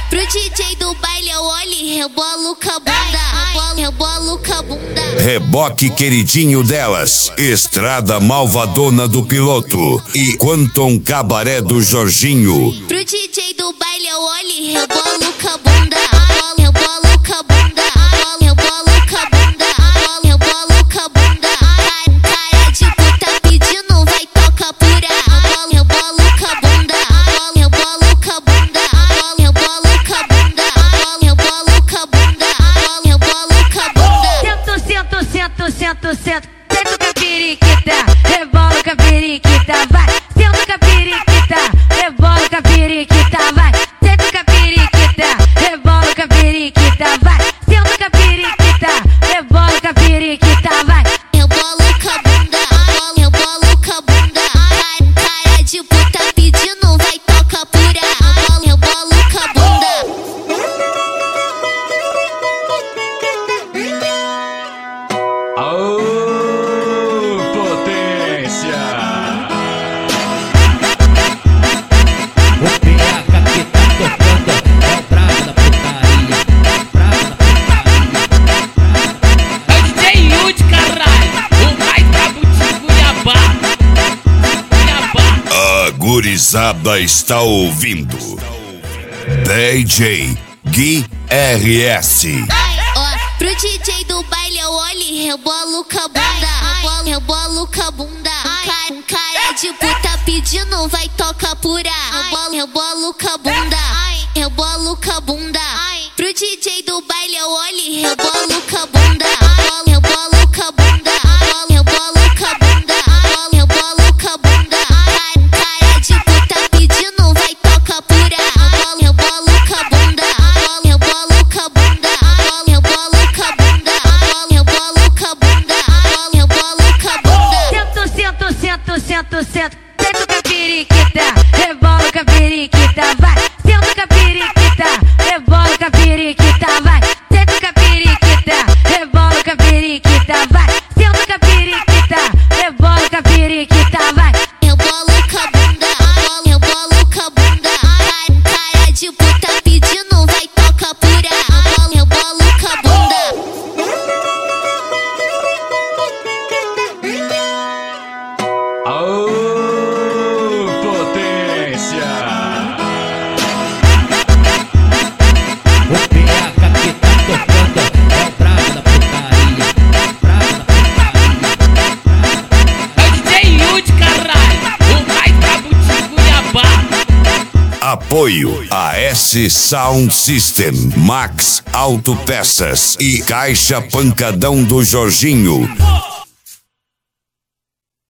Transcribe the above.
Pro DJ do baile eu olho e rebolo com a bunda. Rebolo com a bunda. Reboque queridinho delas, Estrada Malvadona do Piloto e Quantum Cabaré do Jorginho. Pro DJ do baile eu olho e rebolo com a bunda. Rebolo com a bunda. Rebolo com a bunda. Rebolo com a bunda. Cara de puta pedindo vai tocar pura. Rebolo com a bunda. Rebolo com a bunda. Rebolo com a bunda. Rebolo com a bunda. Rebolo com a bunda. Sento, senta com a periquita, rebola com a periquita, vai. Senta com a periquita, rebola com a periquita, vai. Senta com a periquita, rebola com a periquita, vai. Senta com a periquita, rebola com a periquita, vai. Rebolo com a bunda, rebolo com a bunda. Cara de puta pedindo vai tocar pura. Rebolo com a bunda. Gurizada está ouvindo DJ Gui RS. Ó, pro DJ do baile eu olho e rebolo com a bunda. Rebolo com a bunda. Cara de puta pedindo vai tocar pura. Rebolo com a bunda. Rebolo com a bunda. Pro DJ do baile eu olho e rebolo com a bunda. Rebolo com a bunda. Rebolo com a bunda. Rebolo com a bunda. Cara de puta pedindo vai tocar pura. Rebolo com a bunda. Rebolo com a bunda. Rebolo com a bunda. Rebolo com a bunda. Rebolo com a bunda. Senta com a periquita, rebola com a periquita, vai. Senta com a periquita, rebola com a periquita, vai. Senta com a periquita, rebola com a periquita, vai. Senta com a periquita, rebola com a periquita, vai. Rebolo com a bunda, rebolo com a bunda. Cara de puta pedindo vai tocar pura. Rebolo com a bunda. Apoio a S Sound System, Max Autopeças e Caixa Pancadão do Jorginho.